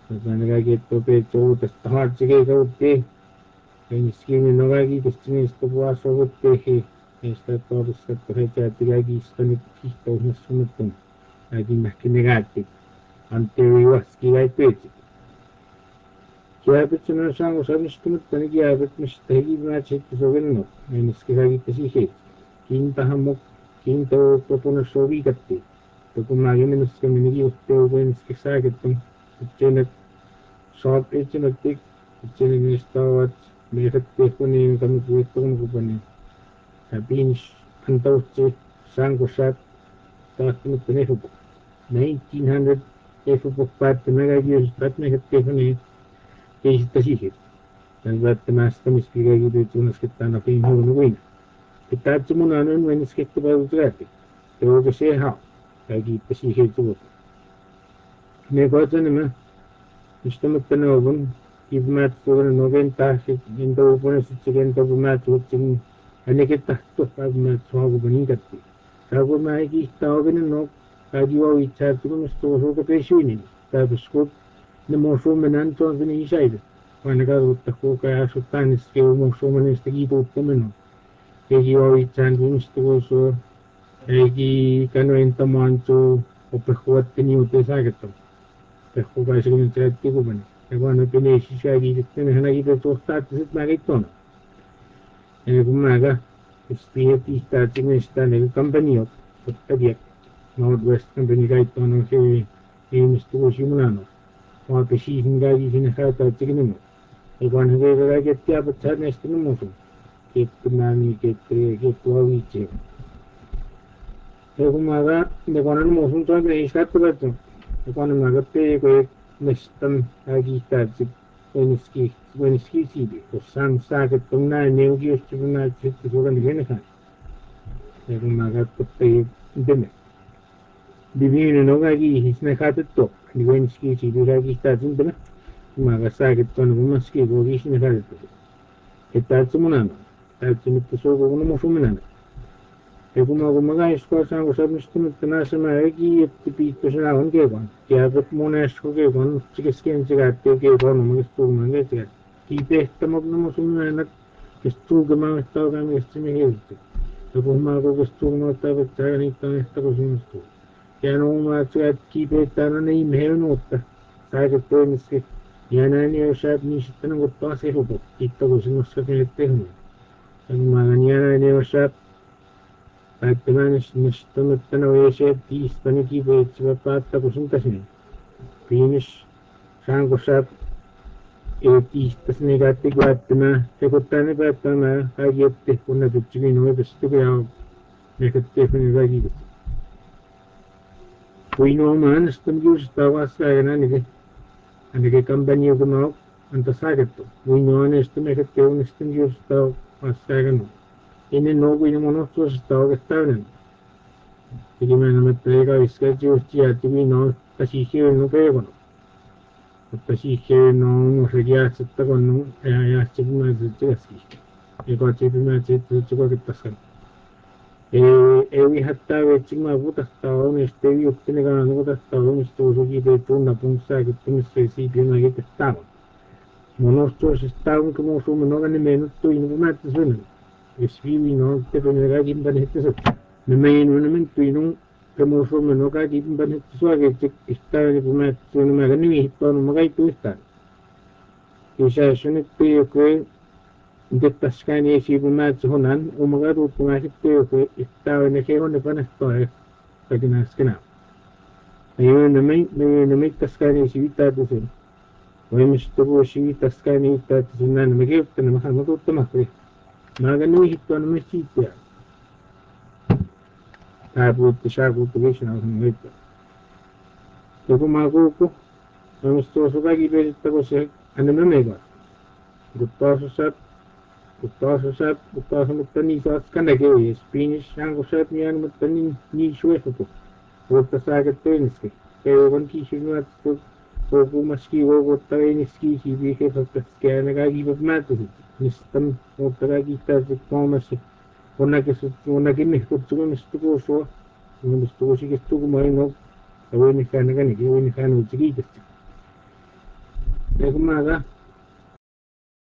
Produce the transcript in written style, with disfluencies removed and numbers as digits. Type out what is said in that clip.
Nagagi tope cho testahar chige kautte en skini nogagi destiny sto buaso gutte he esta todo sta precha tigagi stani tisto nasunutum agi makinegati ante wiwaski gai pechi kiabet na sango sabistumut tani kiabet mistegi machi tisogenno en skigagi tesihe kinta hamok kinta propone sovi gatte to kumagi menuske menigi utte uben skisagetum itchenet shop itchenetik itchenet stawat merette kuni kami kuitun kupani habin antauche sango shat takin tenehubo 1900 efubo pat megagi pat megette kuni keisitasihe Nagbat mas tamis kigagi de tunas kitana fin hu nuin kitachimuna nun when skekte ba utrati to ge se ha agi tasihe tu me gotanema Istamattanobun kibmat sugan noventa indo upones chicken bumat uchin aneketahto abmat swagu banikatti sagu maiki tawben no kajiwa icha tugun stoso ka peshuini tabuskut ne mosu menan to bin isaide wanaga utako ka sutanis ke mosu menan stegi to pomeno kajiwa icha tugun stoso egi kano entamancho opehwat tini utesageto Pejo parece que me trae tico, bueno. Cuando tiene shisha aquí, tiene aquí de todos tatos, es maguetón. En el maga, está, tiene esta en el compañía, pues, Northwest Company gaitón, que estuvo simulando. Cuando te si sin gagi, sin jata, chiquinimo. Y cuando ve que te ha pasado en este mundo, que te mani, que tu aviche. El maga, de cuando el mundo, entonces, está todo. Cuando maga, te nestan agitați Wenski sibi o san saga tona neugi stuna chitti sogan geneka ego maga toppe deme divine nogagi hisne khatetto Wenski sibi gagi statun deme maga saga ton gumaski gogi hisne khatetto etatsumunano tatsunitto sogo gono mosumunano ego maga isko sango sabnistunutta nasama egi ettipitto sanawan kegon kiabet monasko kegon chigesken chigatte kegon mugistumange chigat kipehtamok namosumunanat kestuugama estawgami estimihelti ego mago kestuugama taganittan estakosumistu yanoma chigat kipetana neimheunutta saagettoimiske yanani oshat nishittana gottase hubo ittakosunuskakelettehuni ego maga yanani oshat Atmanis nishtunuttana oyeshe tiistaniki veetsiva paattakusuntasini Finish sangosap tiistasnigatti kuattama sekutani paattama hagiette kunna tutsivino vestukyao nekattefunivagigus Kuinomaan stumgiustavaskayananike anike kampaniokumaok antasagetto Kuinoan estumekattevun stumgiustavaskayanu Ine no kuinomonohtuas tavagettainen Tikimäänämättä iskajiustiatimi no tasihio peekono tasihio no regiatsettakonu jaatsepimätsetsegaski ekotsepimätsetsekokettaskan evihattaavetsima putahtaavun esteviuttinikaan putahtaavun istuusuki tunna punssaakittimissä siipimäkitettaavun monostuosestaavun kumusuumenogani meenuttuinupumättäsunen esvivi no tepenegakimpanehtisat Namayin tuinong kamuso manoka di banit suage cek istana pumat sunu magani hiton magai tu istan kisah sunit tu ke detaskani si pumat sunan umagaru pumat tu ke istana ne ke hone panas to kadina skena ayo namai taskani si vita tu sen Wai mistugo si taskani ta sunan magay tan mahamatu tamakre magani hiton mesita Tabut shabu tuition with Tokumago, Namustosugi Vegetable and the Memega. Good process up, Mutani sauce Kanagay, Spanish, Shango Shatnian Mutani, Nishueto, with the Saga Teniski. They were one key should not put Maski over Tiniski, he behaved of the Scanagagi of Matters, Nistam, or Taragi Tazik Pharmacy. Unagini kutumistuko so mistuko si kistuko mai no aweni kana gani aweni kana uchigi kistu Kumaga